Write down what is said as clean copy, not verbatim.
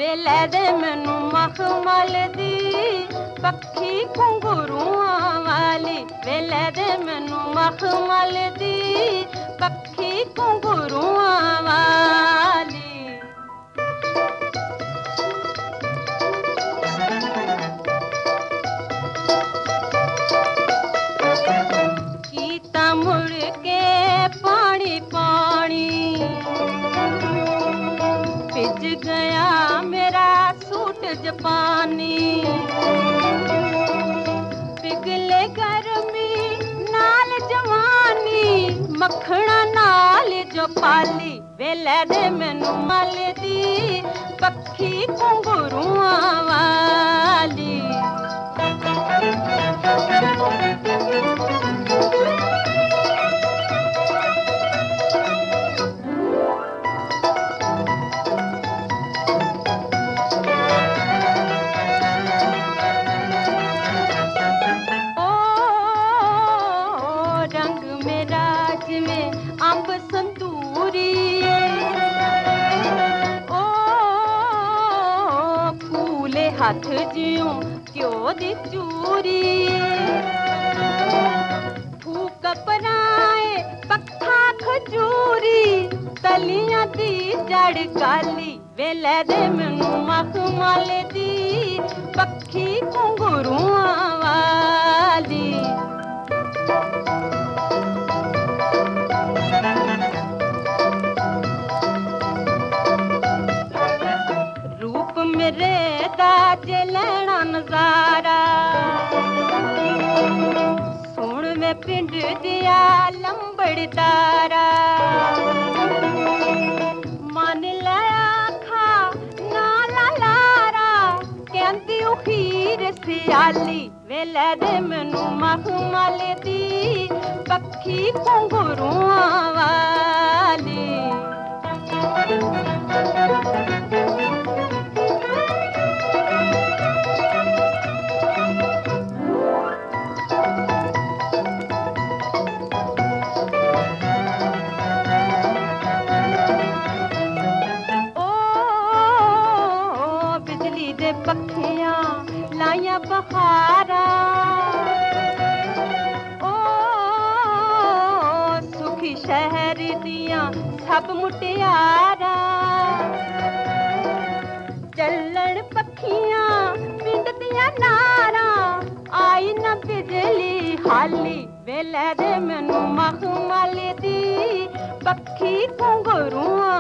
ਵੇਲੇ ਦੇ ਮੈਨੂੰ ਮਖਮਲ ਦੀ ਪੱਖੀ ਘੁੰਗਰੂਆਂ ਵਾਲੀ ਵੇਲੇ ਦੇ ਮੈਨੂੰ ਮਖਮਲ ਦੀ ਪੱਖੀ ਘੁੰਗਰੂਆਂ ਵਾਲੀ ਕੀਤਾ ਮੁੜ ਕੇ ਪਾਣੀ ਪਾਣੀ ਭਿੱਜ ਗਿਆ ਮੇਰਾ सूट जापानी पिघले गर्मी नाल जवानी मखना नाल जो पाली वेले दे मैनू मल दी पक्षी घुंघरूआं वाली अंब संतूरी ओ फूले हाथ जियों क्यों दी चूरी फूक पराए पक्खा खजूरी तलियां दी जड़ काली वेले दे मैनू मखमल दी पक्षी घुंघरूआं वाली मेरे दाज लेना नजारा सुन में पिंड दिया लंबड़दारा मन लाया खा नाला लारा कहती खीर सियाली वेले दे मैनू मखमल दी पक्षी घुंघरूआं वाली पखियां लाया बहारा ओ सुखी शहर दियां सब मुटियारा चलण पखियां पिंड दियां नारा आई न बिजली हाली वेले दे मैनू मखमल दी पक्षी घुंघरूआं